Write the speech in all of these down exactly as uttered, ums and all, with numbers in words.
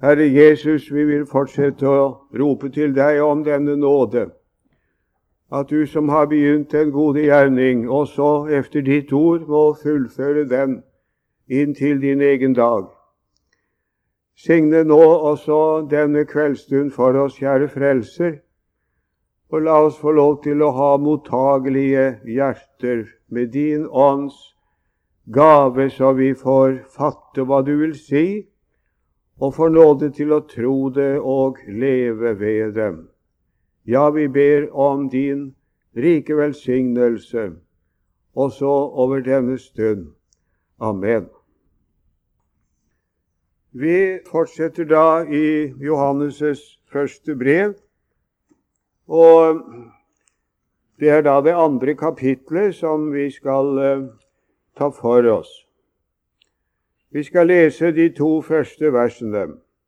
Herre Jesus, vi vil fortsette å rope til deg om denne nåde, at du som har begynt en gode gjerning, også efter ditt ord må fullføre den inntil din egen dag. Signe nå også denne kveldstund for oss, kjære frelser, og la oss få lov til å ha mottagelige hjerter med din ånds gave, så vi får fatte hva du vil si, og får nåde til å tro det og leve ved dem. Ja, vi ber om din rike velsignelse, også over denne stund. Amen. Vi fortsetter da i Johannes' første brev, og det er da det andre kapitlet som vi skal uh, ta for oss. Vi skal lese de to første versene.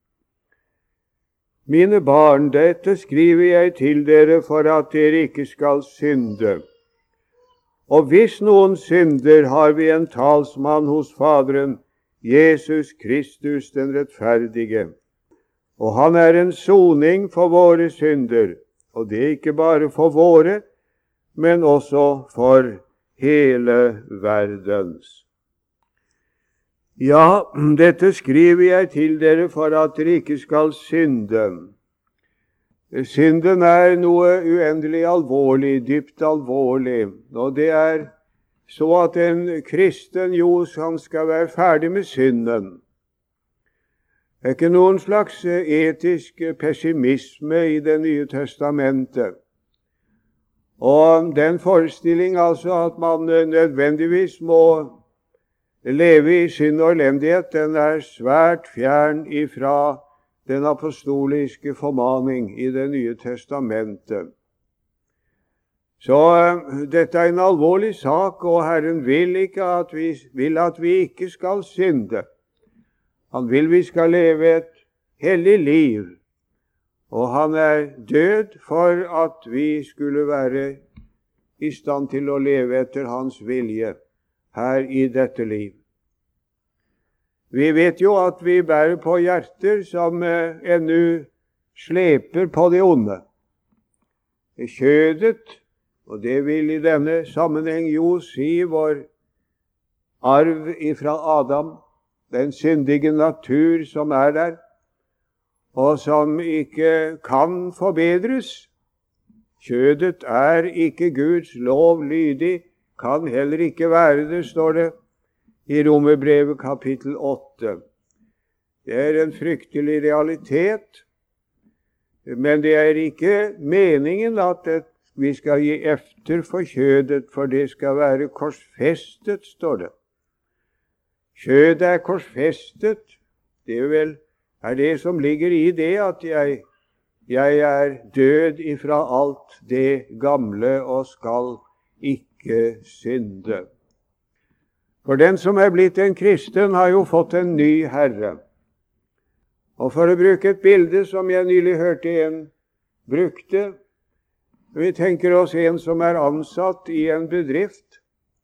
Mine barn, dette skriver jeg til dere for at dere ikke skal synde. Og hvis noen synder, har vi en talsmann hos Faderen, Jesus Kristus den rettferdige. Og han er en soning for våre synder, og det er ikke bare for våre, men også for hele verdens. Ja, dette skriver jeg til dere for at dere ikke skal synde. Synden er noe uendelig alvorlig, dypt alvorlig, og det er så at en kristen jo han skal være ferdig med synden. Det er ikke noen slags etisk pessimisme i Det nye testamentet. Og den forestilling altså at man nødvendigvis må leve i synd og elendighet, den er svært fjern ifra den apostoliske formaning i Det nye testamentet. Så uh, dette er en alvorlig sak, og Herren vil, ikke at vi, vil at vi ikke skal synde. Han vil vi skal leve et hellig liv, og han er død for at vi skulle være i stand til å leve etter hans vilje her i dette liv. Vi vet jo at vi bærer på hjerter som uh, ennå sleper på det onde. Kjødet, og det vil i denne sammenheng jo si vår arv ifra Adam, den syndige natur som er der, og som ikke kan forbedres. Kjødet er ikke Guds lov lydig, kan heller ikke være det, står det i Romerbrevet kapittel åtte. Det er en fryktelig realitet, men det er ikke meningen at det, vi skal gi efter for kjødet, for det skal være korsfestet, står det. Kjødet er korsfestet, det er vel er det som ligger i det at jeg, jeg er død ifra alt det gamle og skal ikke synde. For den som er blitt en kristen har jo fått en ny Herre. Og for å bruke et bilde som jeg nylig hørte en brukte, vi tenker oss en som er ansatt i en bedrift.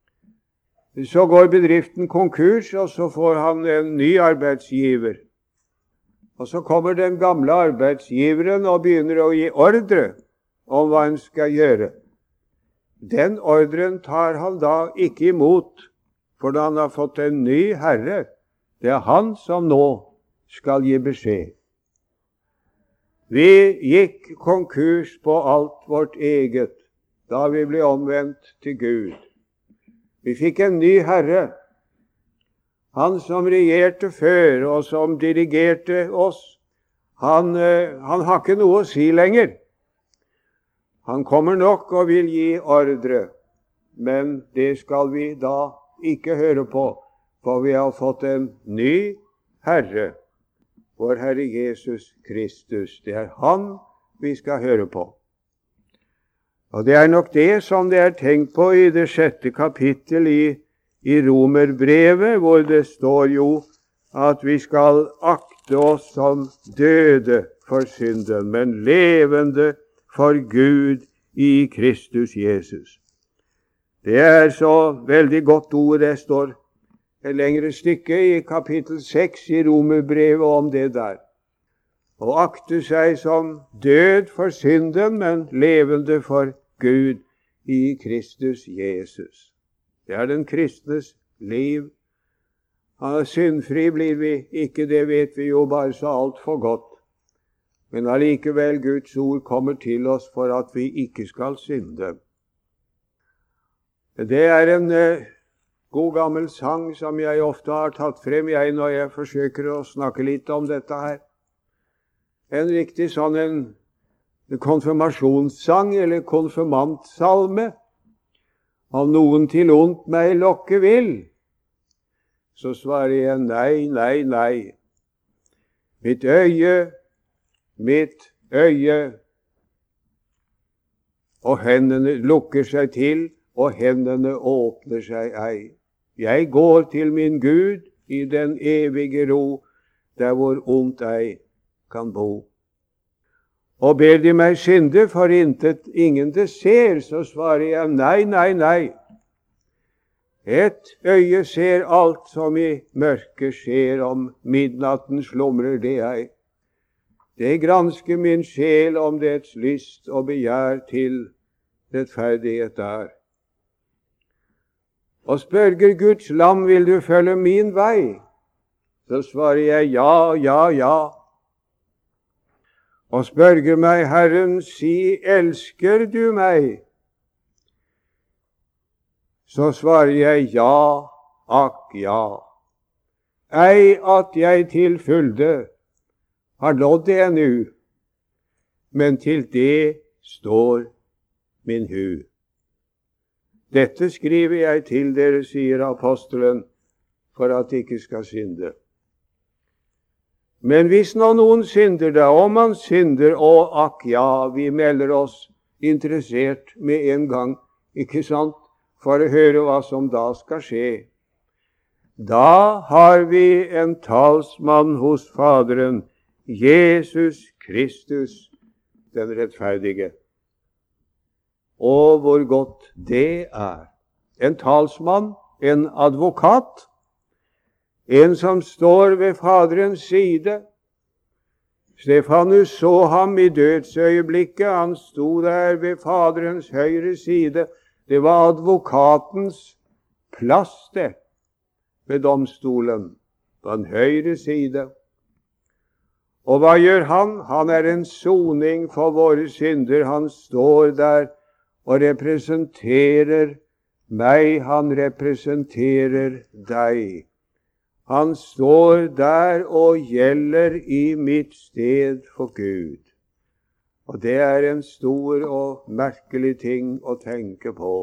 Så går bedriften konkurs, og så får han en ny arbeidsgiver. Og så kommer den gamle arbeidsgiveren og begynner å gi ordre om hva han skal gjøre. Den ordren tar han da ikke imot, for han har fått en ny herre. Det er han som nå skal gi beskjed. Vi gikk konkurs på alt vårt eget da vi ble omvendt til Gud. Vi fikk en ny herre, han som regjerte før og som dirigerte oss. Han, han har ikke noe å si lenger. Han kommer nok og vil gi ordre, men det skal vi da ikke høre på, for vi har fått en ny herre. Vår Herre Jesus Kristus, det er han vi skal høre på. Og det er nok det som det er tenkt på i det sjette kapittel i, i Romerbrevet, hvor det står jo at vi skal akte oss som døde for synden, men levende for Gud i Kristus Jesus. Det er så veldig godt ord. Det står et lengre stykke i kapittel seks i Romerbrevet om det der. og akte seg som død for synden, men levende for Gud i Kristus Jesus. Det er den kristnes liv. Ja, syndfri blir vi ikke, det vet vi jo bare så alt for godt. Men allikevel Guds ord kommer til oss for at vi ikke skal synde. Det er en uh, god gammel sang som jeg ofte har tatt frem jeg når jeg forsøker å snakke litt om dette her. En riktig sånn en, en konfirmasjonssang eller konfirmantsalme. Om noen til ondt meg lokke vil, så svarer jeg nei, nei, nei. Mitt øye, mitt øye, og hendene lukker seg til, og hendene åpner seg ei. Jeg går til min Gud i den evige ro, der hvor ondt ei kan bo. Og ber de meg skynde, for intet ingen det ser, så svarer jeg nei, nei, nei. Et øye ser alt som i mørket skjer, om midnatten slumrer det ei. Det gransker min sjel om dets lyst og begjær til rettferdighet der. Og spørger Guds lam, vil du følge min vei? Så svarer jeg ja, ja, ja. Og spørger meg Herren, si, elsker du meg? Så svarer jeg ja, akk ja. Ei at jeg til fylde har nådd det nu, men til det står min hu. Dette skriver jeg til dere, sier apostelen, for at de ikke skal synde. Men hvis nå noen synder da, om man synder, og akk ja, vi melder oss interessert med en gang, ikke sant, for å høre hva som da skal skje. Da har vi en talsmann hos Faderen, Jesus Kristus, den rettferdige. Og hvor godt det er. En talsmann, en advokat, en som står ved Faderens side. Stefanus så ham i dødsøyeblikket, han sto der ved Faderens høyre side. Det var advokatens plass det, ved domstolen, på den høyre side. Og hva gjør han? Han er en soning for våre synder. Han står der og representerer meg, han representerer deg. Han står der og gjelder i mitt sted for Gud. Og det er en stor og merkelig ting å tenke på.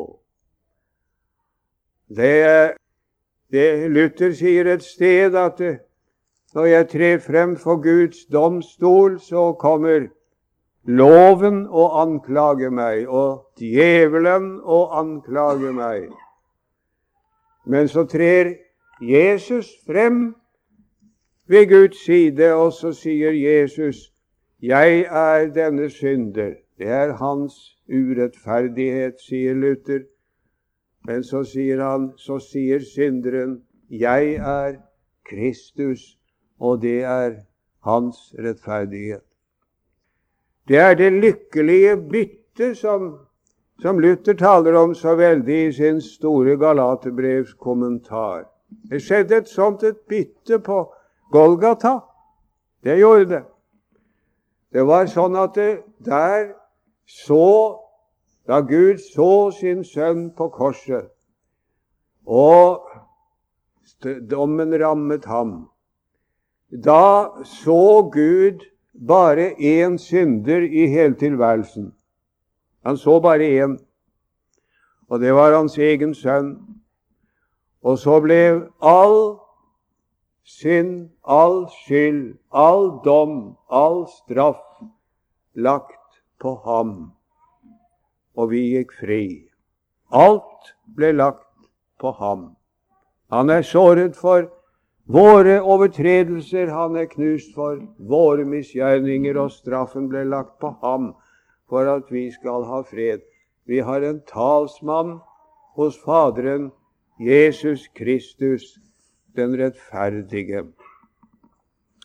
Det, det Luther sier et sted at det, når jeg trer frem for Guds domstol, så kommer loven og anklager meg, og djevelen og anklager meg. Men så trer Jesus frem ved Guds side, og så sier Jesus, jeg er denne synder. Det er hans urettferdighet, sier Luther. Men så sier han, så sier synderen, jeg er Kristus, og det er hans rettferdighet. Det er det lykkelige bytte som, som Luther taler om så veldig i sin store Galaterbrevs kommentar. Det skjedde et sånt et bytte på Golgata. Det gjorde det. Det var sånn at det der så, da Gud så sin sønn på korset, og dommen rammet ham, da så Gud bare én synder i hele tilværelsen. Han så bare én, og det var hans egen sønn. Og så ble all synd, all skyld, all dom, all straff lagt på ham, og vi gikk fri. Alt ble lagt på ham. Han er såret for våre overtredelser, han er knust for våre misgjerninger, og straffen ble lagt på ham for at vi skal ha fred. Vi har en talsmann hos Faderen, Jesus Kristus, den rettferdige.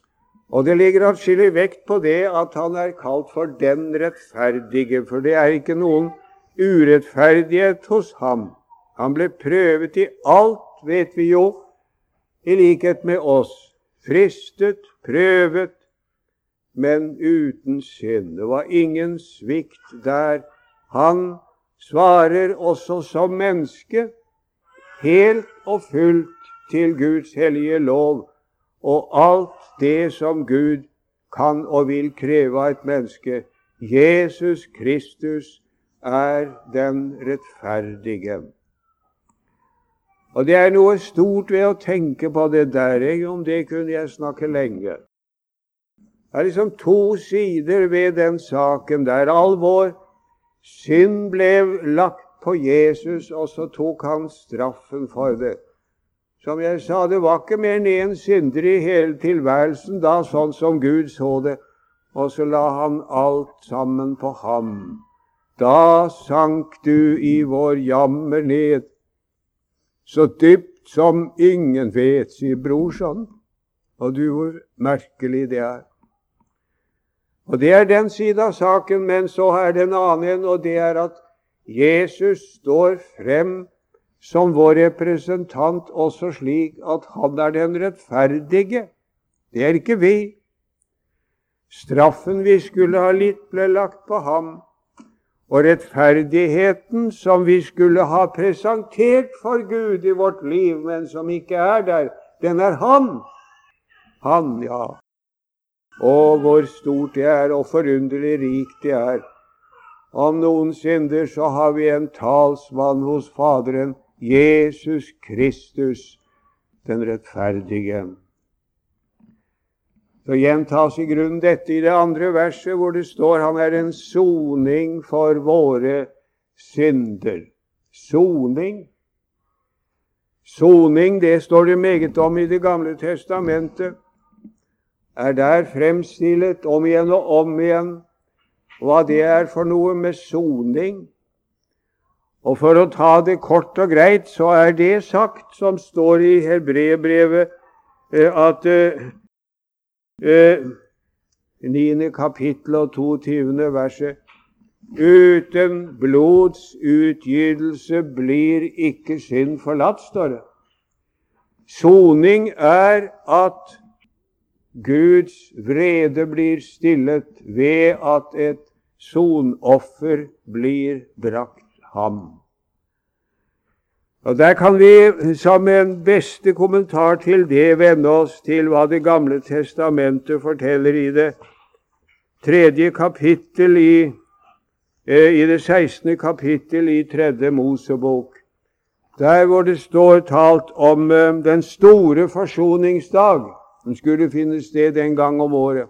Og det ligger atskillig vekt på det at han er kalt for den rettferdige, for det er ikke noen urettferdighet hos ham. Han ble prøvet i alt, vet vi jo, i likhet med oss. Fristet, prøvet, men uten synd. Det var ingen svikt der. Han svarer også som menneske, helt og fullt til Guds hellige lov, og alt det som Gud kan og vil kreve av et menneske. Jesus Kristus er den rettferdige. Og det er noe stort ved å tenke på det der. Om det kunne jeg snakke lenge. Det er liksom to sider ved den saken der. All vår synd ble lagt på Jesus, og så tok han straffen for det. Som jeg sa, det var ikke mer enn en synder i hele tilværelsen da, sånn som Gud så det. Og så la han alt sammen på ham. Da sank du i vår jammer ned, så dypt som ingen vet, sier brorsan. Og du, hvor merkelig det er. Og det er den siden av saken, men så er det en annen, og det er at Jesus står frem som vår representant også slik at han er den rettferdige. Det er ikke vi. Straffen vi skulle ha litt ble lagt på ham, og rettferdigheten som vi skulle ha presentert for Gud i vårt liv, men som ikke er der, den er han. Han, ja. Å, hvor stort det er, og forunderlig rikt det er. Om noen synder så har vi en talsmann hos Faderen, Jesus Kristus, den rettferdige. Så gjentas i grunnen dette i det andre verset, hvor det står han er en soning for våre synder. Soning. Soning, det står det meget om i Det gamle testamentet. Er der fremstillet om igjen og om igjen hva det er for noe med soning. Og for å ta det kort og greit, så er det sagt, som står i Hebreerbrevet, at Uh, niende kapittel og toogtyvende verset. Uten blods utgytelse blir ikke synd forlatt, står det. Soning er at Guds vrede blir stillet ved at et sonoffer blir brakt ham. Og der kan vi som en beste kommentar til det vende oss til hva Det gamle testamentet forteller i det tredje kapittel i, eh, i det sekstende kapittel i tredje Mosebok. Der hvor det står talt om eh, den store forsoningsdag, som skulle finne sted en gang om året.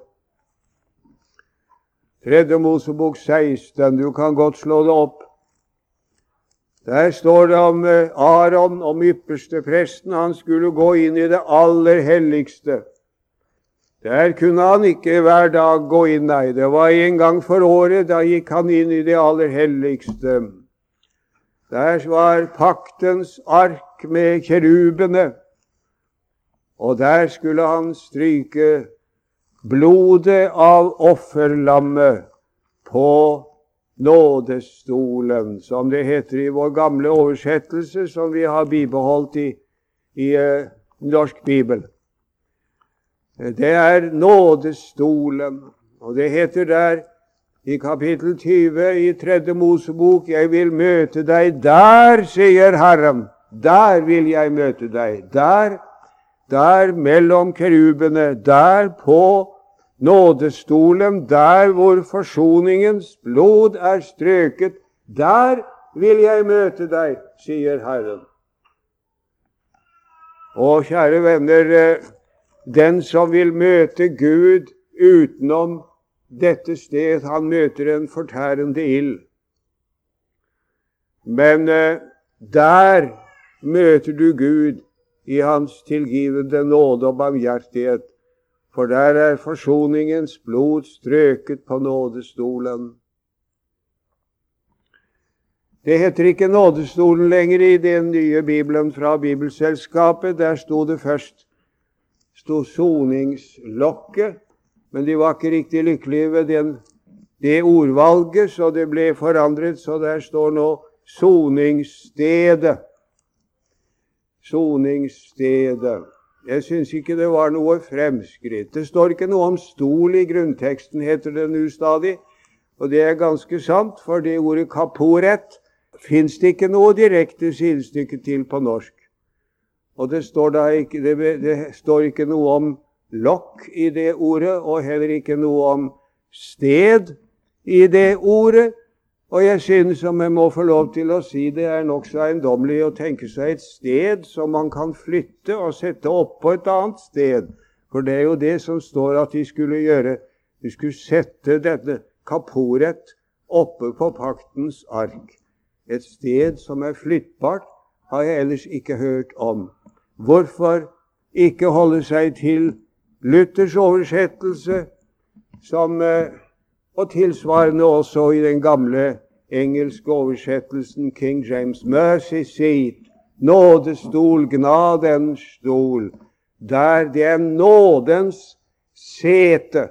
tredje Mosebok seksten, du kan godt slå det opp. Der står det om Aaron, om ypperste presten. Han skulle gå inn i det aller helligste. Der kunne han ikke hver dag gå inn, nei. Det var en gang for året, da gikk han inn i det aller helligste. Der var paktens ark med kerubene, og der skulle han stryke blodet av offerlammet på nådestolen, som det heter i vår gamle oversettelse, som vi har bibeholdt i, i uh, norsk bibel. Det er nådestolen, og det heter der i kapittel tyve i tredje Mosebok, jeg vil møte deg der, sier Herren, der vil jeg møte deg, der, der mellom kerubene, der på nådestolen, der hvor forsoningens blod er strøket, der vil jeg møte deg, sier Herren. Og kjære venner, den som vil møte Gud utenom dette sted, han møter en fortærende ild. Men der møter du Gud i hans tilgivende nåde og barmhjertighet. For der er forsoningens blod strøket på nådestolen. Det heter ikke nådestolen lenger i den nye Bibelen fra Bibelselskapet. Der stod det først stod soningslokket, Men de var ikke riktig lykkelige ved den, det ordvalget, så det ble forandret, så der står nå soningsstedet. Soningsstedet. Jeg synes ikke det var noe fremskritt. Det står ikke noe om stol i grunnteksten, heter det nå stadig. Og det er ganske sant, for det ordet kaporet finnes det ikke noe direkte sidestykke til på norsk. Og det står, da ikke, det, det står ikke noe om lokk i det ordet, og heller ikke noe om sted i det ordet. Og jeg synes, som jeg må få lov til å si, det er nok så eiendommelig å tenke seg et sted som man kan flytte og sette opp på et annet sted. For det er jo det som står at de skulle gjøre. De skulle sette dette kaporet oppe på paktens ark. Et sted som er flyttbart, har jeg ellers ikke hørt om. Hvorfor ikke holde seg til Luthers oversettelse, som, og tilsvarende også i den gamle engelske oversettelsen King James, mercy seat, nådestol, gnadens stol, der det er nådens sete.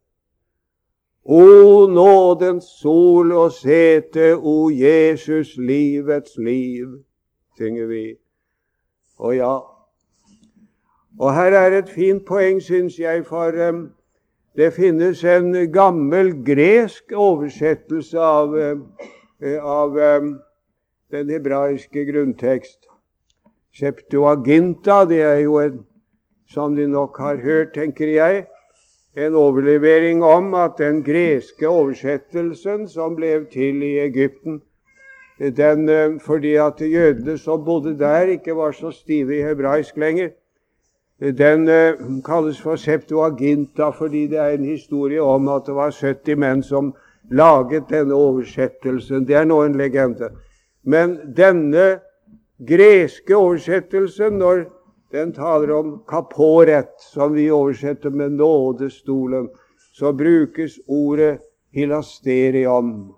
O nådens sol og sete, o Jesus, livets liv, synger vi. Og ja, og her er et fint poeng, synes jeg, for um, det finnes en gammel gresk oversettelse av, uh, av um, den hebraiske grunntekst. Septuaginta, det er jo en, som de nok har hørt, tenker jeg, en overlevering om at den greske oversettelsen som ble til i Egypten, den, fordi at jødene som bodde der ikke var så stive i hebraisk lenger, den uh, kalles for Septuaginta, fordi det er en historie om at det var sytti menn som laget denne oversettelsen. Det er nå en legende. Men denne greske oversettelsen, når den taler om kaporet, som vi oversetter med nådestolen, så brukes ordet hilasterion.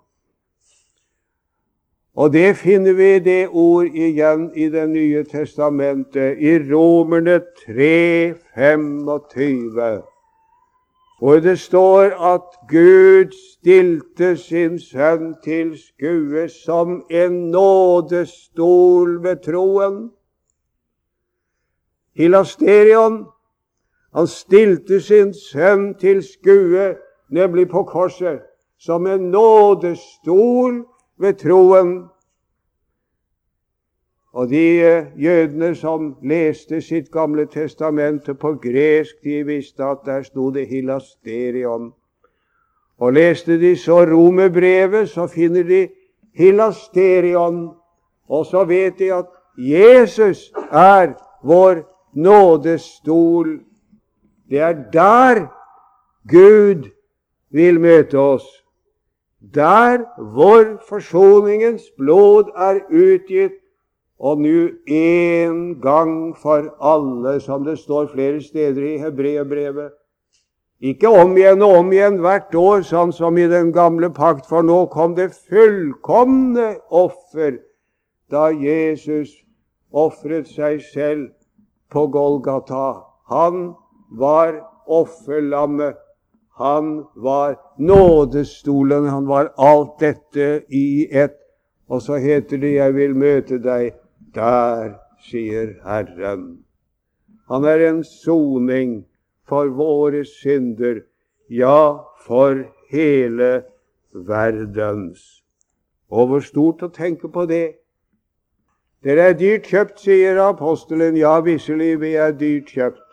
Og det finner vi det ord igjen i Det nye testamentet, i Romerne tre femogtyve. Og det står at Gud stilte sin sønn til skue som en nådestol ved troen. Hilasterion, han stilte sin sønn til skue, nemlig på korset, som en nådestol ved troen. Og de jødene som leste sitt gamle testamente på gresk, de visste at der stod det hilasterion. Og leste de så Romerbrevet, så finner de hilasterion, og så vet de at Jesus er vår nådestol. Det er der Gud vil møte oss. Der hvor forsoningens blod er utgitt, og nå en gang for alle, som det står flere steder i Hebreerbrevet. Ikke om igjen og om igjen hvert år, sånn som i den gamle pakt, for nå kom det fullkomne offer, da Jesus offret seg selv på Golgata. Han var offerlammet. Han var nådestolen. Han var alt dette i ett. Og så heter det, jeg vil møte deg der, sier Herren. Han er en soning for våre synder, ja, for hele verdens. Og hvor stort å tenke på det. Dere er dyrt kjøpt, sier apostelen. Ja, visselig, vi er dyrt kjøpt.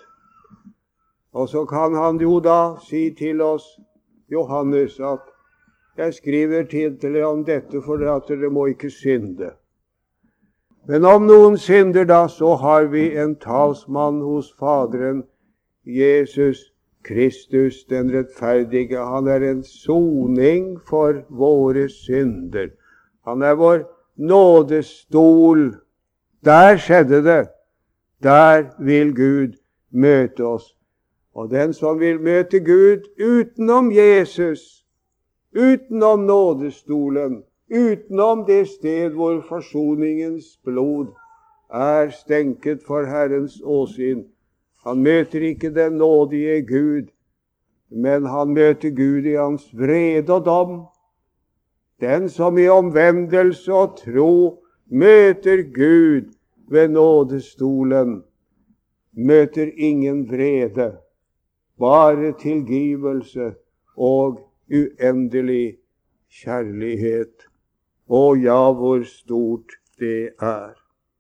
Og så kan han jo da si til oss, Johannes, at jeg skriver til dere om dette for at dere må ikke synde. Men om noen synder da, så har vi en talsmann hos Faderen, Jesus Kristus, den rettferdige. Han er en soning for våre synder. Han er vår nådestol. Der skjedde det. Der vil Gud møte oss. Og den som vil møte Gud utenom Jesus, utenom nådestolen, utenom det sted hvor forsoningens blod er stenket for Herrens åsyn, han møter ikke den nådige Gud. men han møter Gud i hans vrede og dom. Den som i omvendelse og tro møter Gud ved nådestolen, møter ingen vrede, bare tilgivelse og uendelig kjærlighet. Å ja, hvor stort det er.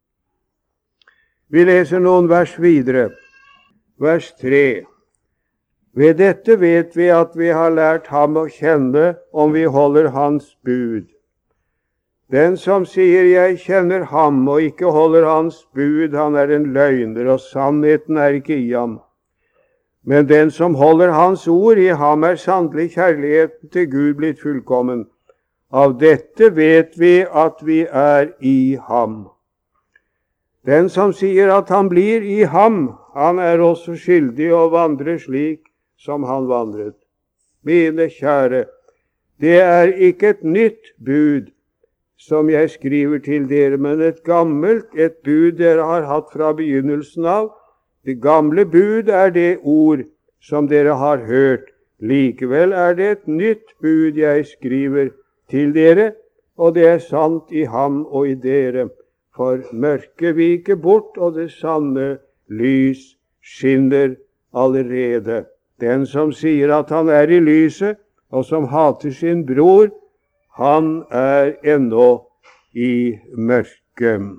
Vi leser noen vers videre. Vers tre. Ved dette vet vi at vi har lært ham å kjenne, om vi holder hans bud. Den som sier 'jeg kjenner ham' og ikke holder hans bud, han er en løgner, og sannheten er ikke i ham. Men den som holder hans ord, i ham er sannelig kjærligheten til Gud blitt fullkommen. Av dette vet vi at vi er i ham. Den som sier at han blir i ham, han er også skyldig å vandre slik som han vandret. Mine kjære, det er ikke et nytt bud som jeg skriver til dere, men et gammelt, et bud dere har hatt fra begynnelsen av. Det gamle bud er det ord som dere har hørt. Likevel er det et nytt bud jeg skriver til dere, og det er sant i ham og i dere. For mørket viker bort, og det sanne lys skinner allerede. Den som sier at han er i lyset, og som hater sin bror, han er ennå i mørket.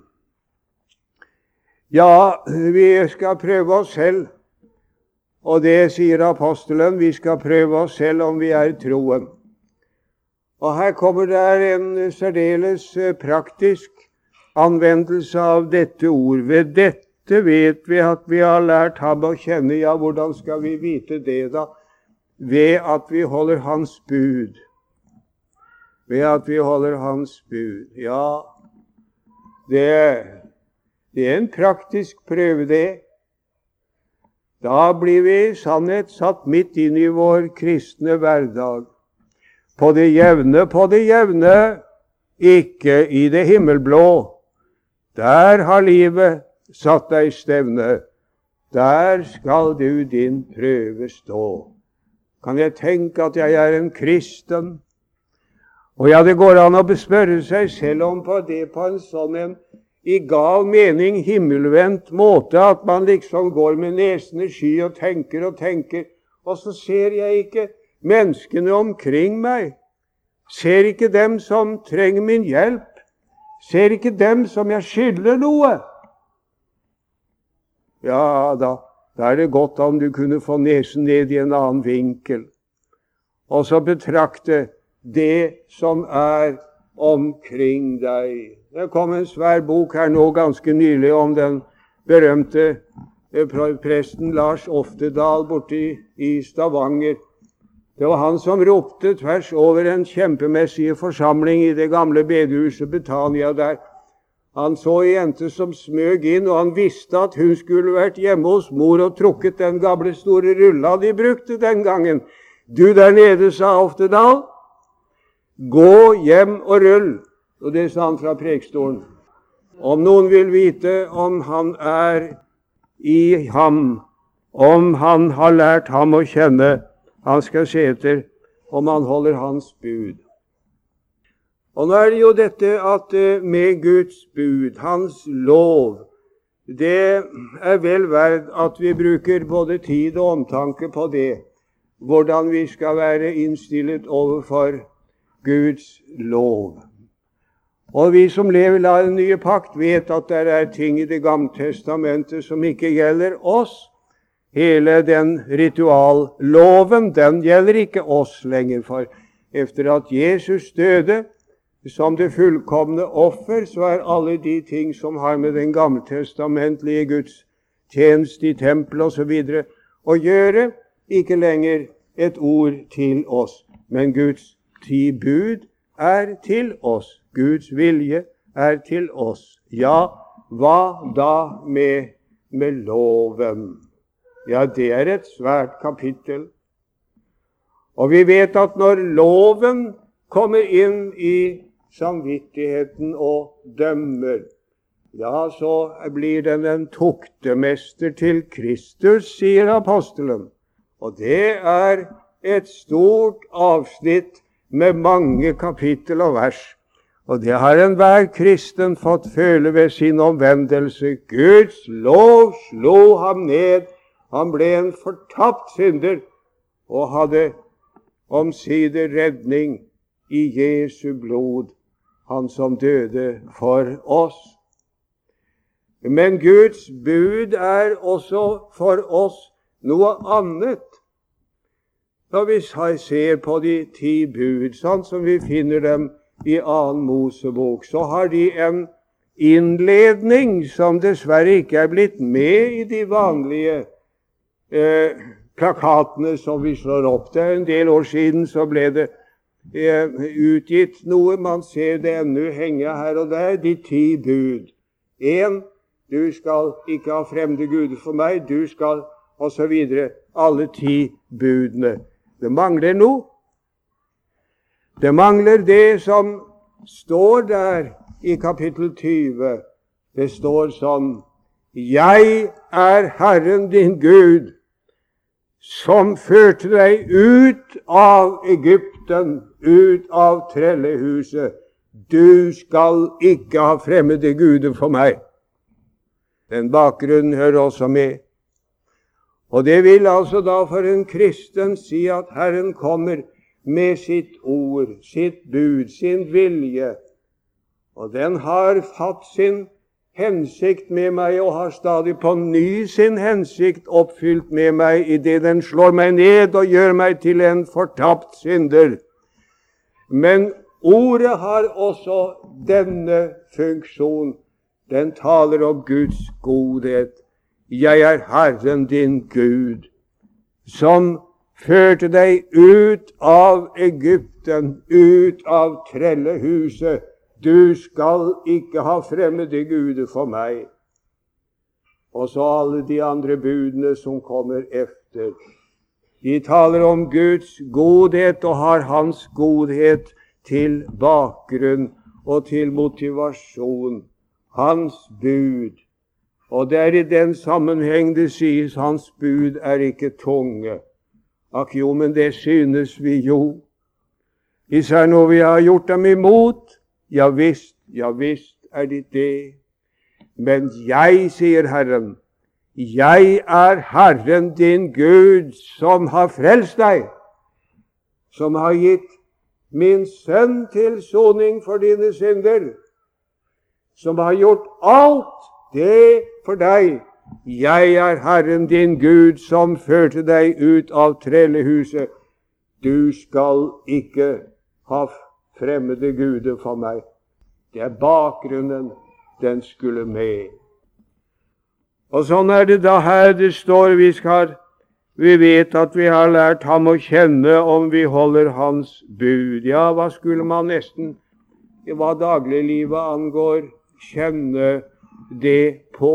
Ja, vi skal prøve oss selv, og det sier apostelen, vi skal prøve oss selv om vi er troen. Og her kommer det en særdeles praktisk anvendelse av dette ord. Ved dette vet vi at vi har lært ham å kjenne. Ja, hvordan skal vi vite det da? Ved at vi holder hans bud. Ved at vi holder hans bud. Ja, det, det er en praktisk prøve det. Da blir vi i sannhet satt midt inn i vår kristne hverdag. På det jevne, på det jevne, ikke i det himmelblå. Der har livet satt deg stevne. Der skal du din prøve stå. Kan jeg tenke at jeg er en kristen? Og ja, det går an å bespørre seg selv om på det på en sånn en i gal mening himmelvendt måte, at man liksom går med nesen i sky og tenker og tenker, og så ser jeg ikke menneskene omkring meg. Ser ikke dem som trenger min hjelp. Ser ikke dem som jeg skylder noe. Ja, da, da er det godt om du kunne få nesen ned i en annen vinkel, og så betrakte det som er omkring deg. Det kom en svær bok her nå ganske nylig om den berømte presten Lars Oftedal borte i Stavanger. Det var han som ropte tvers over en kjempemessig forsamling i det gamle bedehuset Betania der. Han så en jente som smøg inn, og han visste at hun skulle vært hjemme hos mor og trukket den gamle store rulla de brukte den gangen. Du der nede, sa Oftedal, gå hjem og rull. Og det sa han fra prekestolen. Om noen vil vite om han er i ham, om han har lært ham å kjenne, han skal se etter om han holder hans bud. Og nå er det jo dette at med Guds bud, hans lov, det er vel verdt at vi bruker både tid og omtanke på det, hvordan vi skal være innstillet overfor Guds lov. Og vi som lever av den nye pakt vet at det er ting i det gamle testamentet som ikke gjelder oss. Hele den ritualloven, den gjelder ikke oss lenger, for efter at Jesus døde som det fullkomne offer, så er alle de ting som har med den gammeltestamentlige Guds tjeneste i tempel og så videre å gjøre, ikke lenger et ord til oss. Men Guds ti bud er til oss. Guds vilje er til oss. Ja, hva da med, med loven? Ja, det er et svært kapittel. Og vi vet at når loven kommer inn i samvittigheten og dømmer, ja, så blir den en tuktemester til Kristus, sier apostelen. Og det er et stort avsnitt med mange kapittel og vers. Og det har enhver kristen fått føle ved sin omvendelse. Guds lov slo ham ned. Han ble en fortapt synder og hadde omsider redning i Jesu blod, han som døde for oss. Men Guds bud er også for oss noe annet. Når vi ser på de ti bud, sånn som vi finner dem i annen Mosebok, så har de en innledning som dessverre ikke er blitt med i de vanlige eh, plakatene som vi slår opp. Det er en del år siden så ble det eh, utgitt noe. Man ser det ennå henge her og der. De ti bud. En, du skal ikke ha fremmede guder for meg. Du skal, og så videre. Alle ti budene. Det mangler noe. Det mangler det som står der i kapittel tyve. Det står sånn: Jeg er Herren din Gud, som førte deg ut av Egypten, ut av trellehuset. Du skal ikke ha fremmede guder for meg. Den bakgrunnen hører også med. Og det vil altså da for en kristen si at Herren kommer med sitt ord, sitt bud, sin vilje. Og den har hatt sin hensikt med meg og har stadig på ny sin hensikt oppfylt med meg i det den slår meg ned og gjør meg til en fortapt synder. Men ordet har også denne funksjon. Den taler om Guds godhet. Jeg er Herren din Gud, som førte deg ut av Egypten, ut av trellehuset. Du skal ikke ha fremmede guder for meg. Og så alle de andre budene som kommer efter. De taler om Guds godhet og har hans godhet til bakgrunn og til motivasjon. Hans bud. Og det er i den sammenheng det sies hans bud er ikke tunge. Akk jo, men det synes vi jo. Især når vi har gjort dem imot. Ja visst, ja visst er det det. Men jeg, sier Herren, jeg er Herren din Gud, som har frelst deg, som har gitt min sønn til soning for dine synder, som har gjort alt det for deg. Jeg er Herren din Gud, som førte deg ut av trellehuset. Du skal ikke ha fremmede guder for meg. Det er bakgrunnen den skulle med. Og sånn er det da her det står vi skal, vi vet at vi har lært ham å kjenne om vi holder hans bud. Ja, hva skulle man nesten, hva dagliglivet angår, kjenne det på?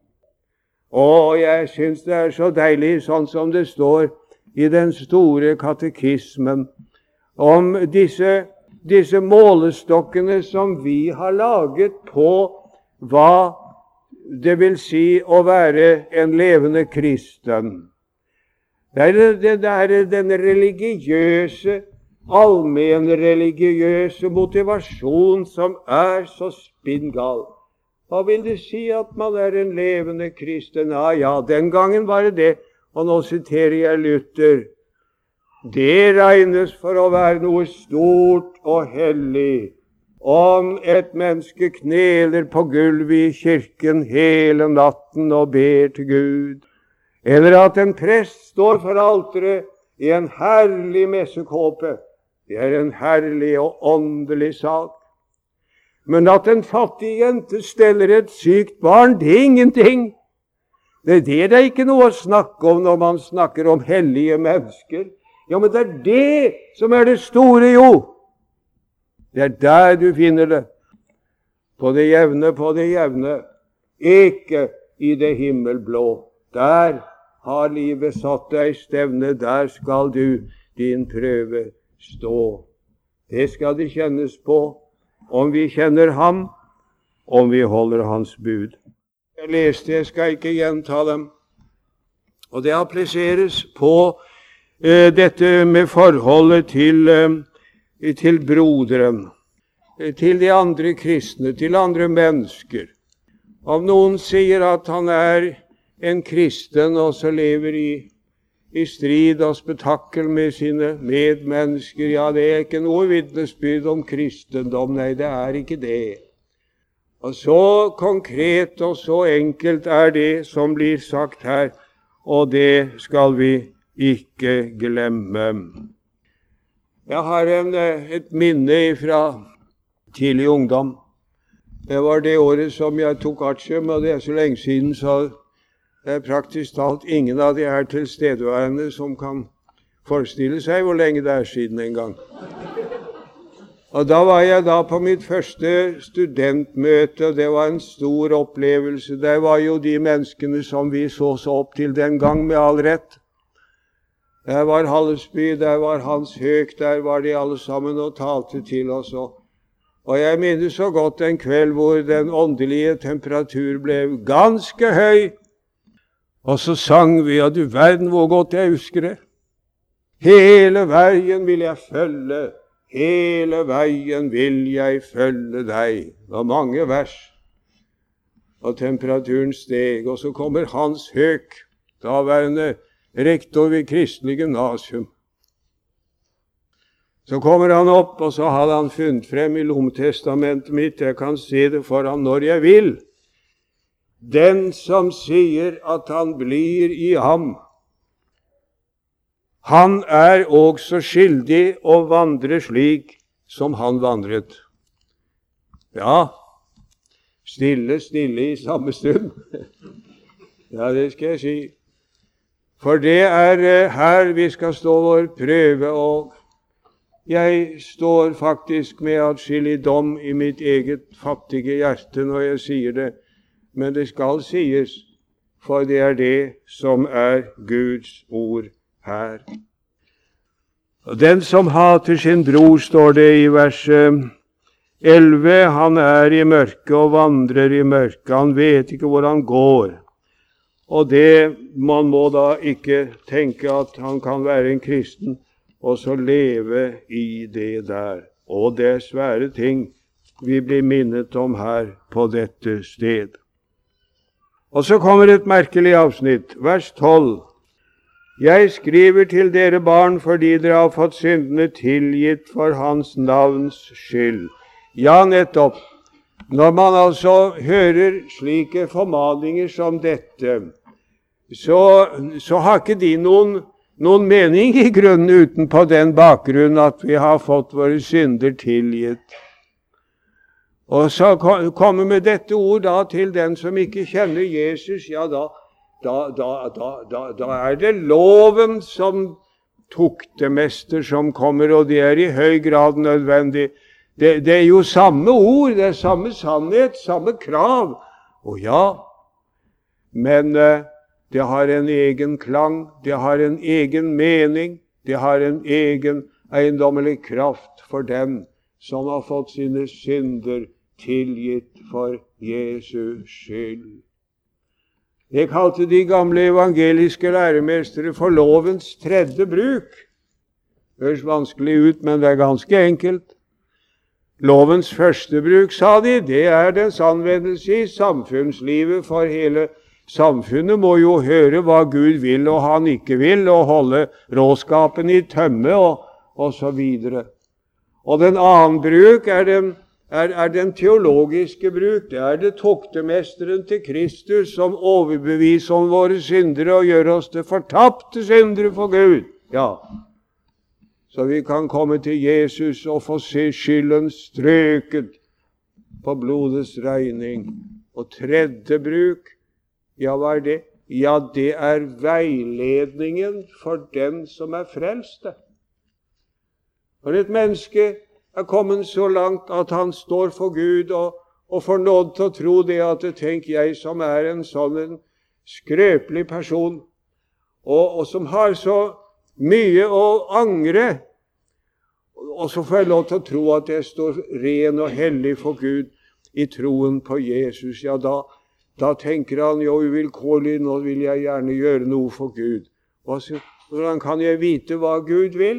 Og jeg synes det er så deilig, sånn som det står i den store katekismen, om disse, disse målestokkene som vi har laget på hva det vil si å være en levende kristen. Det er, det, det er den religiøse, allmenreligiøse motivasjon som er så spinngal. Hva vil det si at man er en levende kristen? Ja, ja, den gangen var det det. Og nå siterer jeg Luther. Det regnes for å være noe stort og hellig om et menneske kneler på gulvet i kirken hele natten og ber til Gud. Eller at en prest står for alteret i en herlig messekåpe. Det er en herlig og åndelig sak. Men at en fattig jente steller et sykt barn, det er ingenting. Det er det det er ikke noe å snakke om når man snakker om hellige mennesker. Ja, men det er det som er det store, jo. Det er der du finner det. På det jevne, på det jevne. Ikke i det himmelblå. Der har livet satt deg stevne. Der skal du din prøve stå. Det skal det kjennes på. Om vi kjenner ham, om vi holder hans bud. Jeg leste, jeg skal ikke gjenta dem. Og det appliseres på eh, dette med forholdet til, eh, til broderen, eh, til de andre kristne, til andre mennesker. Om noen sier at han er en kristen, og så lever i, i strid og spetakkel med sine medmennesker, ja, det er ikke noe vitnesbyrd om kristendom, nei, det er ikke det. Og så konkret og så enkelt er det som blir sagt her, og det skal vi ikke glemme. Jeg har en, et minne fra tidlig ungdom. Det var det året som jeg tok artium, og det er så lenge siden, så det er praktisk talt ingen av de her tilstedeværende som kan forestille seg hvor lenge det er siden en gang. Og da var jeg da på mitt første studentmøte, og det var en stor opplevelse. Det var jo de menneskene som vi så så opp til den gang, med all rett. Der var Hallesby, der var Hans Høg, der var de alle sammen og talte til oss. Og, og jeg minnes så godt en kveld hvor den åndelige temperatur ble ganske høy. Og så sang vi, og du verden hvor godt jeg husker det. Hele veien vil jeg følge, hele veien vil jeg følge deg. Det var mange vers. Og temperaturen steg, og så kommer Hans Høg, daværende rektor ved Kristelig Gymnasium. Så kommer han opp, og så hadde han funnet frem i lommetestamentet mitt, jeg kan se det foran når jeg vil. Den som sier at han blir i ham, han er også skyldig å vandre slik som han vandret. Ja, stille, stille i samme stund. Ja, det skal jeg si. For det er her vi skal stå vår prøve, og jeg står faktisk med atskillig dom i mitt eget fattige hjerte når jeg sier det, men det skal sies, for det er det som er Guds ord her. Og den som hater sin bror, står det i vers elleve, han er i mørket og vandrer i mørket, han vet ikke hvor han går. Og det, man må da ikke tenke at han kan være en kristen, og så leve i det der. Og det er svære ting vi blir minnet om her på dette sted. Og så kommer et merkelig avsnitt, vers tolv. Jeg skriver til dere barn fordi dere har fått syndene tilgitt for hans navns skyld. Ja, nettopp. Når man altså hører slike formaninger som dette, så, så har ikke de noen, noen mening i grunnen uten på den bakgrunn at vi har fått våre synder tilgitt. Og så kommer med dette ord da til den som ikke kjenner Jesus, ja da, da, da, da, da, da er det loven som tuktemester som kommer, og det er i høy grad nødvendig. Det, det er jo samme ord, det er samme sannhet, samme krav. Og ja, men uh, det har en egen klang, det har en egen mening, det har en egen eiendommelig kraft for dem som har fått sine synder tilgitt for Jesu skyld. Jeg kalte de gamle evangeliske læremestere for lovens tredje bruk. Det høres vanskelig ut, men det er ganske enkelt. Lovens første bruk, sa de, det er dens anvendelse i samfunnslivet, for hele samfunnet må jo høre hva Gud vil og han ikke vil, og holde råskapen i tømme og, og så videre. Og den annen bruk er den, er, er den teologiske bruk. Det er det tuktemesteren til Kristus som overbeviser om våre syndere og gjør oss til fortapte syndere for Gud. Ja, så vi kan komme til Jesus og få se skylden strøket på blodets regning. Og tredje bruk, ja, hva er det? Ja, det er veiledningen for den som er frelste. Når et menneske er kommet så langt at han står for Gud og, og får nåd til å tro det at det tenker jeg som er en sånn en skrøpelig person, og, og som har så mye å angre, og så får jeg lov til å tro at jeg står ren og hellig for Gud i troen på Jesus. Ja, da, da tenker han jo uvilkårlig, nå vil jeg gjerne gjøre noe for Gud. Og så Hvordan kan jeg vite hva Gud vil?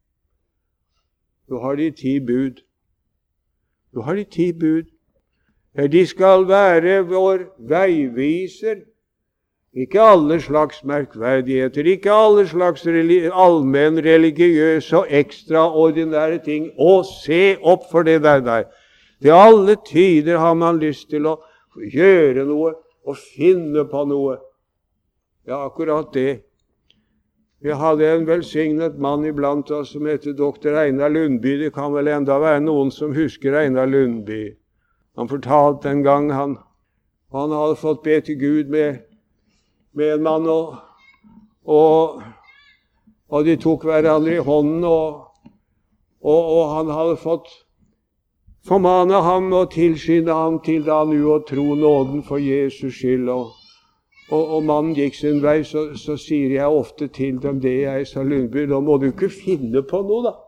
Du har de ti bud. Du har de ti bud. De skal være vår veiviser. Ikke alle slags merkverdigheter, ikke alle slags reli- allmenn religiøse og ekstraordinære ting. Å, se opp for det der der. Til alle tider har man lyst til å gjøre noe og finne på noe. Ja, akkurat det. Vi hadde en velsignet mann iblant oss som heter doktor Einar Lundby. Det kan vel enda være noen som husker Einar Lundby. Han fortalte en gang han, han hadde fått be til Gud med, med en mann, og, og, og de tok hverandre i hånden, og, og, og han hadde fått formane ham og tilskynde ham til da nu å tro nåden for Jesus skyld. Og, og, og mannen gikk sin vei, så, så sier jeg ofte til dem det jeg sa, Lundby, da må du ikke finne på noe da.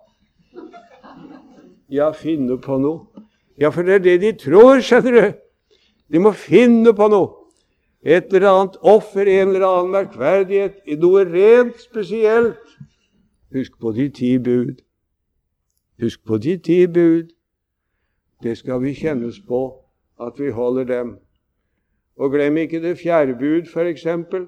Ja, finne på noe. Ja, for det er det de tror, skjønner du. De må finne på noe. Et eller annet offer, en eller annen merkverdighet, noe rent spesielt. Husk på de ti bud. Husk på de ti bud. Det skal vi kjennes på, at vi holder dem. Og glem ikke det fjerde bud, for eksempel.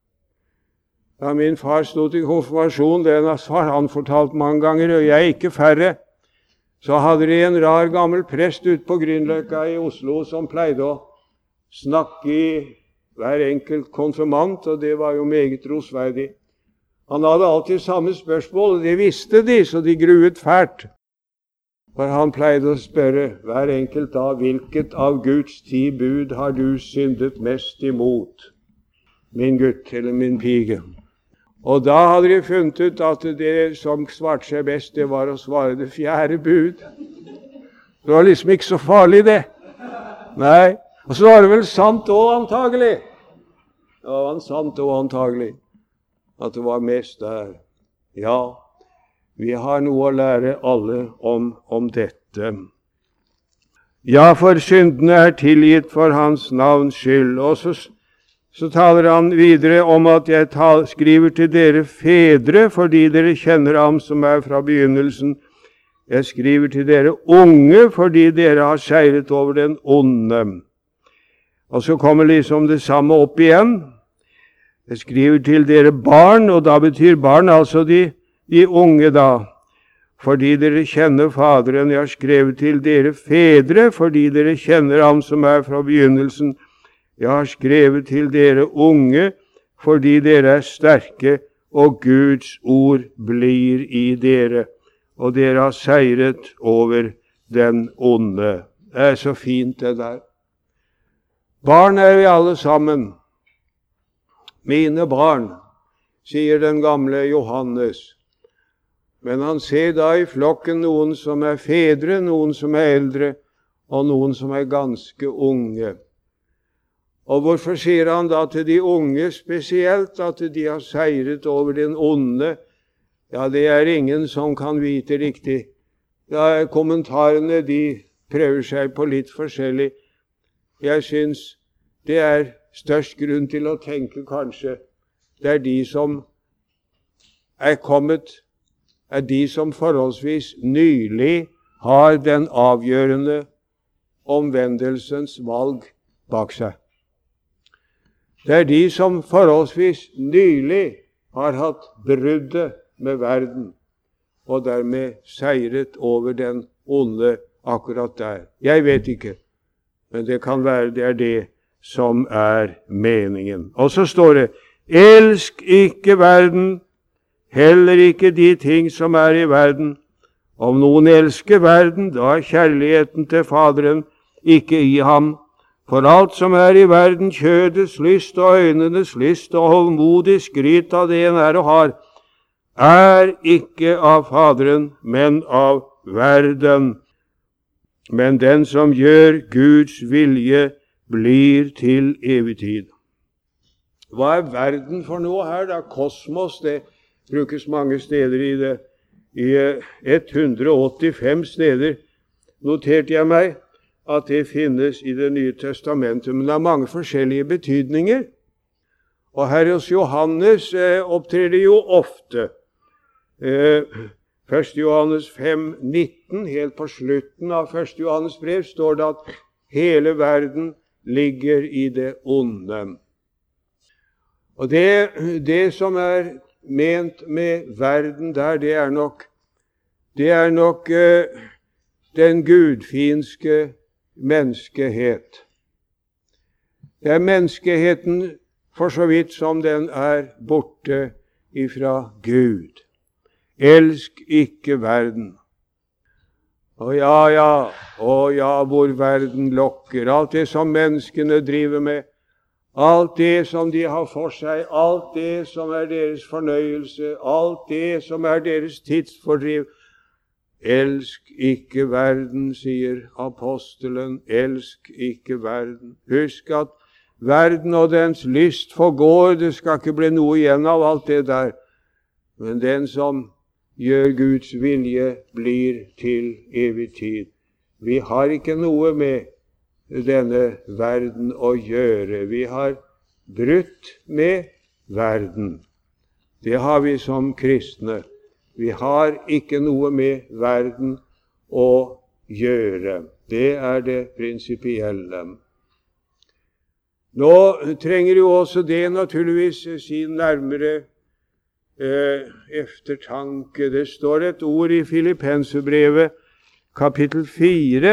Da min far stod til konfirmasjon, den har han fortalt mange ganger, og jeg ikke færre, så hadde de en rar gammel prest ute på Grünerløkka i Oslo som pleide å snakke i hver enkelt konfirmant, og det var jo meget rosverdig. Han hadde alltid samme spørsmål, og det visste de, så de gruet fælt. For han pleide å spørre hver enkelt da, hvilket av Guds ti bud har du syndet mest imot, min gutt eller min pige? Og da hadde de funnet ut at det som svarte seg best, det var å svare det fjerde bud. Det var liksom ikke så farlig, det. Nei. Og så var det vel sant også, antagelig. Det var sant også, antagelig, at det var mest der. Ja, vi har noe å lære alle om, om dette. Ja, for syndene er tilgitt for hans navns skyld. Og så Så taler han videre om at jeg tal, skriver til dere fedre, fordi dere kjenner ham som er fra begynnelsen. Jeg skriver til dere unge, fordi dere har seiret over den onde. Og så kommer liksom det samme opp igjen. Jeg skriver til dere barn, og da betyr barn altså de, de unge da. Fordi dere kjenner Faderen. Jeg har skrevet til dere fedre, fordi dere kjenner ham som er fra begynnelsen. Jeg har skrevet til dere unge, fordi dere er sterke, og Guds ord blir i dere, og dere har seiret over den onde. Det er så fint det der. Barn er vi alle sammen. Mine barn, sier den gamle Johannes. Men han ser da i flokken noen som er fedre, noen som er eldre, og noen som er ganske unge. Og hvorfor sier han da til de unge spesielt at de har seiret over den onde? Ja, det er ingen som kan vite riktig. Ja, kommentarene de prøver seg på litt forskjellig. Jeg synes det er størst grunn til å tenke kanskje det er de som er kommet, er de som forholdsvis nylig har den avgjørende omvendelsens valg bak seg. Det er de som forholdsvis nylig har hatt bruddet med verden, og dermed seiret over den onde akkurat der. Jeg vet ikke, men det kan være det er det som er meningen. Og så står det, elsk ikke verden, heller ikke de ting som er i verden. Om noen elsker verden, da er kjærligheten til Faderen ikke i ham. For alt som er i verden, kjødets lyst og øynenes lyst og holdmodig skryt av det en er og har, er ikke av Faderen, men av verden. Men den som gjør Guds vilje, blir til evig tid. Hva er verden for noe her? Det er kosmos, det brukes mange steder i det. I ett hundre åttifem steder noterte jeg meg at det finnes i Det nye testamentet, men det er mange forskjellige betydninger. Og her hos Johannes eh, opptrer det jo ofte. Eh, første Johannes fem nitten, helt på slutten av første Johannes brev, står det at hele verden ligger i det onde. Og det, det som er ment med verden der, det er nok, det er nok eh, den gudfinske menneskehet. Det er menneskeheten for så vidt som den er borte ifra Gud. Elsk ikke verden. Å ja, ja, å ja, hvor verden lokker. Alt det som menneskene driver med, alt det som de har for seg, alt det som er deres fornøyelse, alt det som er deres tidsfordriv. Elsk ikke verden, sier apostelen. Elsk ikke verden. Husk at verden og dens lyst forgår, det skal ikke bli noe igjen av alt det der. Men den som gjør Guds vilje, blir til evig tid. Vi har ikke noe med denne verden å gjøre. Vi har brutt med verden. Det har vi som kristne. Vi har ikke noe med verden å gjøre. Det er det prinsipielle. Nå trenger jo også det naturligvis sin nærmere eh, eftertanke. Det står et ord i Filippenserbrevet, kapittel fire,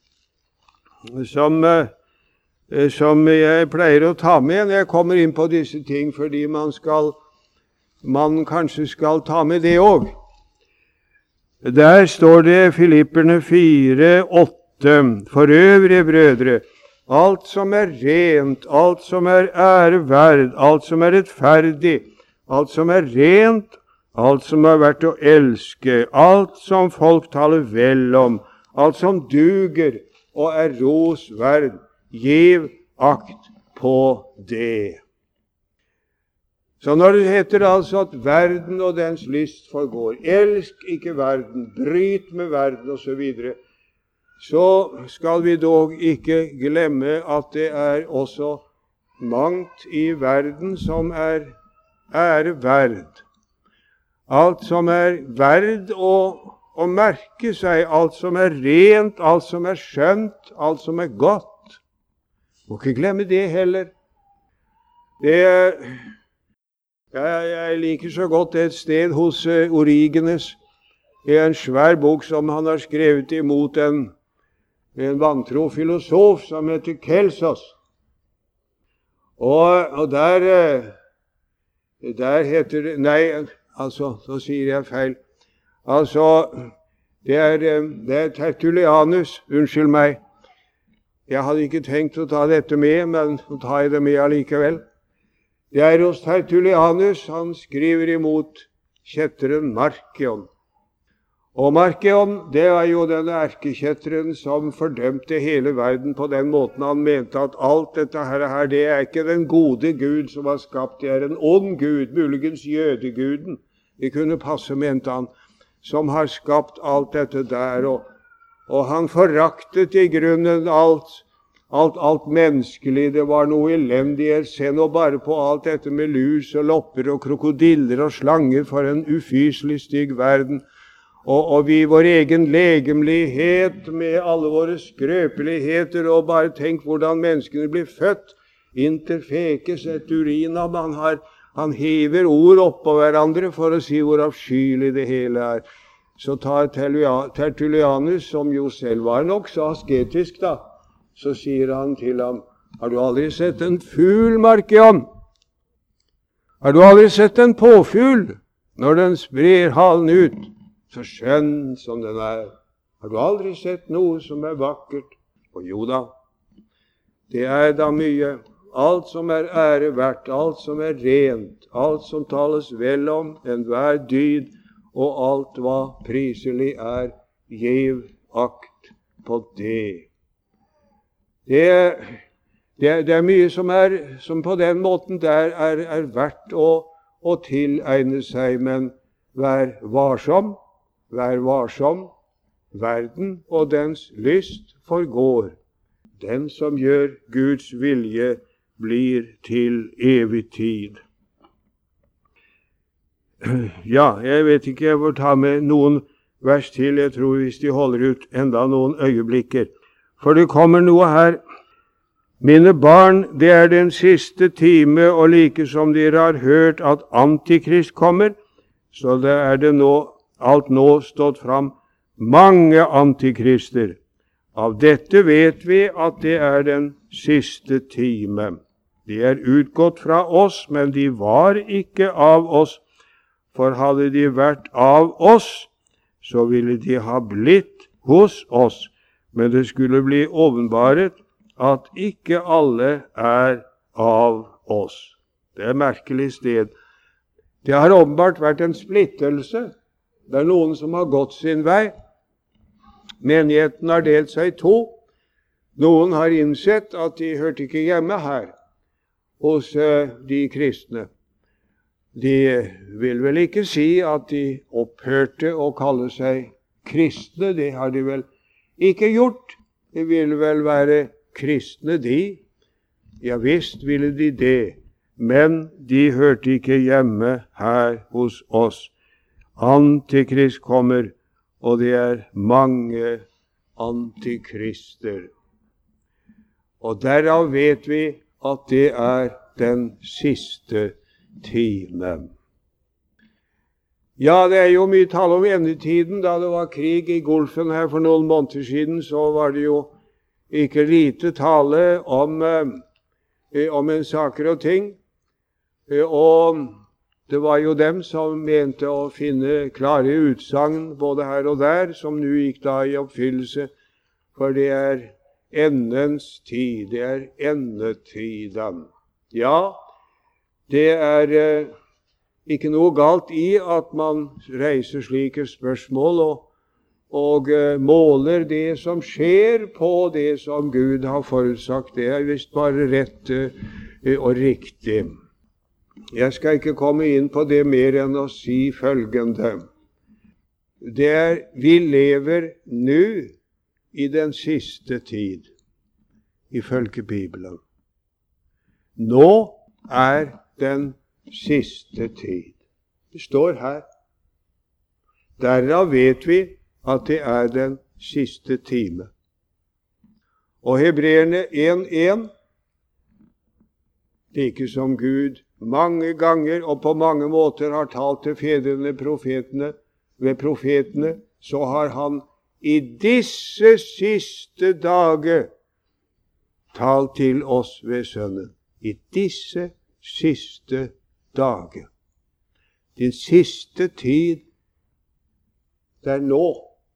som, eh, som jeg pleier å ta med når jeg kommer inn på disse ting, fordi man skal man kanskje skal ta med det også. Der står det Filipperne fire åtte. For øvrige brødre, alt som er rent, alt som er æreverd, alt som er rettferdig, alt som er rent, alt som er verdt å elske, alt som folk taler vel om, alt som duger og er ros verd, giv akt på det. Så når det heter altså at verden og dens lyst forgår, elsk ikke verden, bryt med verden og så videre, så skal vi dog ikke glemme at det er også mangt i verden som er æreverd. Alt som er verd å, å merke seg, alt som er rent, alt som er skjønt, alt som er godt. Må ikke glemme det heller. Det er Jeg, jeg liker så godt et sted hos uh, Origenes, i en svær bok som han har skrevet imot en, en vantro filosof som heter Kelsos. Og, og der, uh, der heter det, nei, altså, så sier jeg feil. Altså, det er, uh, det er Tertullianus, unnskyld meg. Jeg hadde ikke tenkt å ta dette med, men så tar jeg det med allikevel. Det er hos Tertullianus, han skriver imot kjetteren Markion. Og Markion, det er jo den erkekjetteren som fordømte hele verden på den måten. Han mente at alt dette her, her, det er ikke den gode Gud som har skapt, det er en ond Gud, muligens jødeguden. Det kunne passe, mente han, som har skapt alt dette der. Og, og han foraktet i grunnen alt, Alt, alt menneskelig. Det var noe elendighet. Se nå bare på alt dette med lus og lopper og krokodiller og slanger, for en ufyselig stygg verden. Og, og vi, vår egen legemlighet med alle våre skrøpeligheter, og bare tenk hvordan menneskene blir født. Interfekes et urina. Han, har, han hever ord oppå hverandre for å si hvor avskyelig det hele er. Så tar Tertullianus, som jo selv var nok så asketisk da, så sier han til ham, har du aldri sett en fugl, Markion? Har du aldri sett en påfugl når den sprer halen ut, så skjønn som den er? Har du aldri sett noe som er vakkert? Og jo da, det er da mye. Alt som er æreverdt, alt som er rent, alt som tales vel om, enhver dyd, og alt hva priselig er, giv akt på det. Det, det, det er mye som, er, som på den måten der er, er verdt å, å tilegne seg, men vær varsom, vær varsom, verden og dens lyst forgår. Den som gjør Guds vilje blir til evig tid. Ja, jeg vet ikke, jeg får ta med noen vers til, jeg tror, hvis de holder ut enda noen øyeblikker. For det kommer noe her. Mine barn, det er den siste time, og like som dere har hørt at Antikrist kommer, så det er det nå, alt nå stått fram mange antikrister. Av dette vet vi at det er den siste time. De er utgått fra oss, men de var ikke av oss. For hadde de vært av oss, så ville de ha blitt hos oss. Men det skulle bli åpenbaret at ikke alle er av oss. Det er et merkelig sted. Det har åpenbart vært en splittelse. Det er noen som har gått sin vei. Menigheten har delt seg i to. Noen har innsett at de hørte ikke hjemme her hos uh, de kristne. De vil vel ikke si at de opphørte å kalle seg kristne. Det har de vel ikke gjort. De vil vel være kristne, de. Ja visst ville de det, men de hørte ikke hjemme her hos oss. Antikrist kommer, og det er mange antikrister. Og derav vet vi at det er den siste time. Ja, det er jo mye tale om endetiden. Da det var krig i Golfen her for noen måneder siden, så var det jo ikke lite tale om, eh, om en saker og ting. Eh, og det var jo dem som mente å finne klare utsagn både her og der, som nå gikk da i oppfyllelse. For det er endens tid, det er endetiden. Ja, det er eh, ikke noe galt i at man reiser slike spørsmål og, og eh, måler det som skjer på det som Gud har forutsagt. Det er visst bare rett eh, og riktig. Jeg skal ikke komme inn på det mer enn å si følgende. Det er, vi lever nå i den siste tid, ifølge Bibelen. Nå er den siste tid. Det står her. Derav vet vi at det er den siste time. Og Hebreerne en en, like som Gud mange ganger og på mange måter har talt til fedrene profetene, ved profetene, så har han i disse siste dager talt til oss ved Sønnen. I disse siste dager. Den siste tid, det er nå.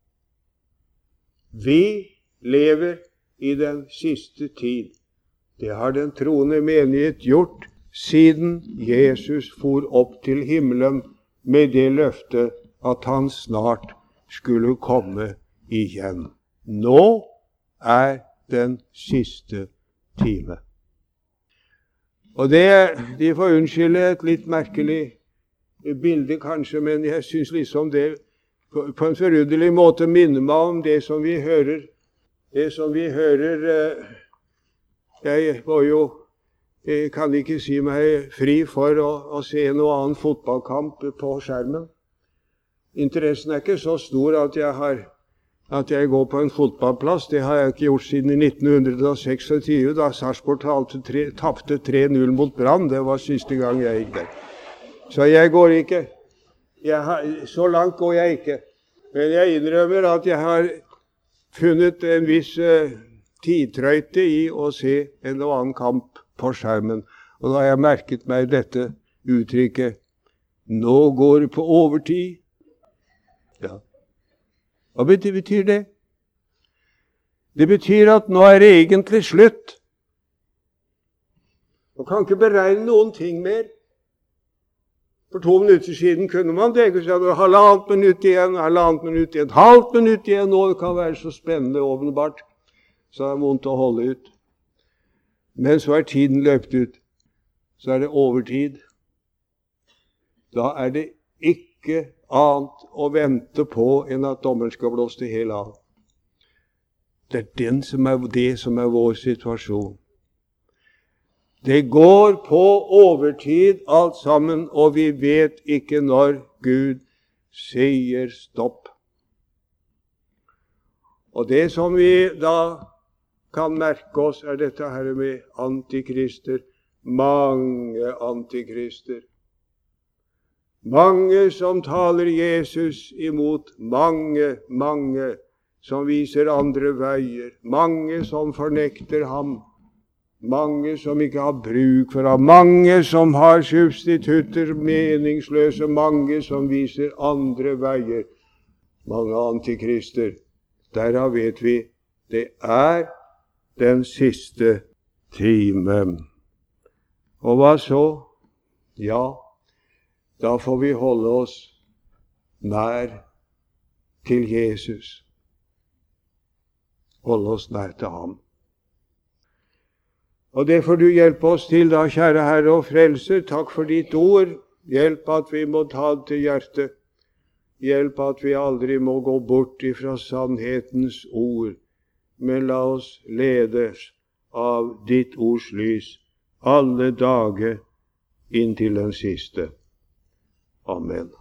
Vi lever i den siste tid. Det har den troende menighet gjort siden Jesus for opp til himmelen med det løftet at han snart skulle komme igjen. Nå er den siste time. Og det, de får unnskylde et litt merkelig bilde kanskje, men jeg synes liksom det på, på en forunderlig måte minner meg om det som vi hører. Det som vi hører, eh, jeg var jo Jeg kan ikke si meg fri for å, å se noe annen fotballkamp på skjermen. Interessen er ikke så stor at jeg, har, at jeg går på en fotballplass. Det har jeg ikke gjort siden i nitten seksogtyve, da Sarpsborg tapte tre null mot Brann. Det var siste gang jeg gikk der. Så jeg går ikke. Jeg har, så langt går jeg ikke. Men jeg innrømmer at jeg har funnet en viss uh, tidtrøyte i å se en eller annen kamp på skjermen. Og da har jeg merket meg dette uttrykket. Nå går det på overtid. Ja. Hva betyr det? Det betyr at nå er det egentlig slutt. Man kan ikke beregne noen ting mer. For to minutter siden kunne man tenke seg at det var halvannet minutt igjen, halvannet minutt igjen, halvt minutt igjen, og det kan være så spennende åpenbart. Så det er vondt å holde ut. Men så er tiden løpt ut. Så er det overtid. Da er det ikke annet å vente på enn at dommeren skal blåse det hele av. Det er den som er, det som er vår situasjon. Det går på overtid alt sammen, og vi vet ikke når Gud sier stopp. Og det som vi da kan merke oss, er dette her med antikrister. Mange antikrister. Mange som taler Jesus imot. Mange, mange som viser andre veier. Mange som fornekter ham. Mange som ikke har bruk for ham. Mange som har substitutter, meningsløse. Mange som viser andre veier. Mange antikrister. Derav vet vi, det er den siste time. Og hva så? Ja, da får vi holde oss nær til Jesus. Holde oss nær til ham. Og det får du hjelpe oss til da, kjære Herre og Frelser. Takk for ditt ord. Hjelp at vi må ta det til hjertet. Hjelp at vi aldri må gå bort ifra sannhetens ord, men la oss ledes av ditt ords lys alle dager inntil den siste. Amen.